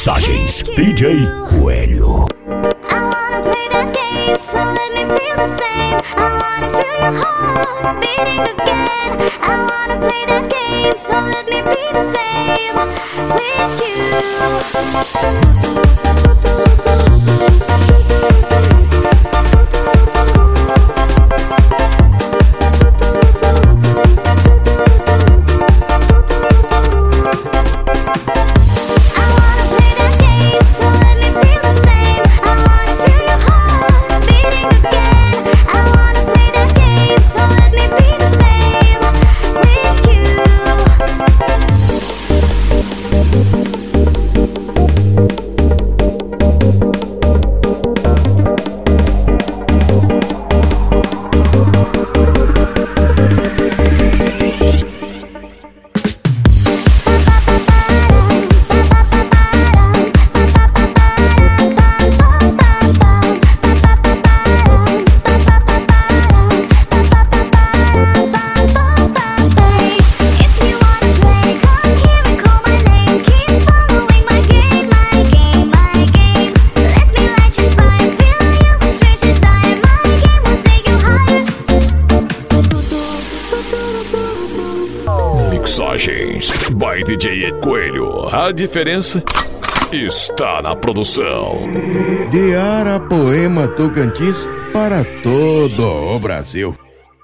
Mixagens DJ Coelho. Mixagens by DJ Coelho. A diferença está na produção. De Arapoema, Tocantins, para todo o Brasil.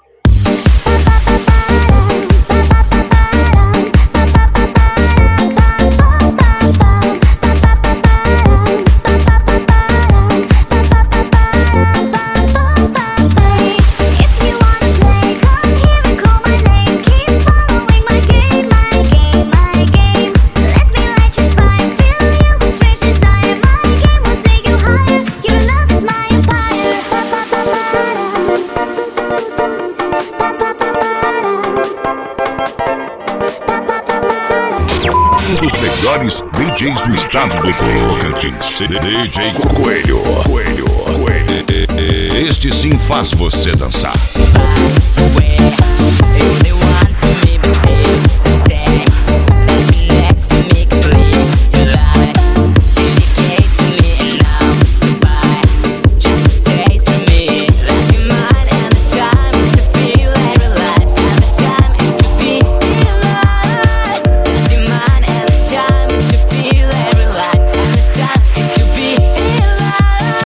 Um dos melhores DJs do estado do Tocantins, DJ Coelho. Este sim faz você dançar.